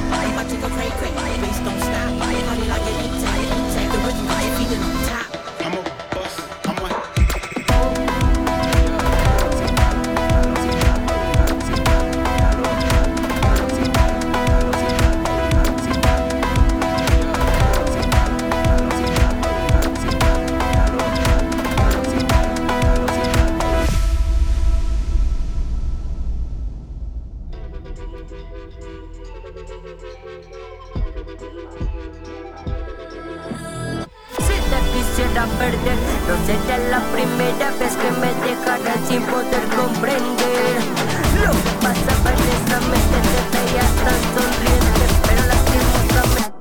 I'm about to go cray cray, please don't stop. Party like an intake, the rhythm got you feeling on top. I'm a bust, I'm a quisiera perder, no sería la primera vez que me dejaran sin poder comprender lo que pasaba en esa mente. Te veías tan sonriente, pero lastimosamente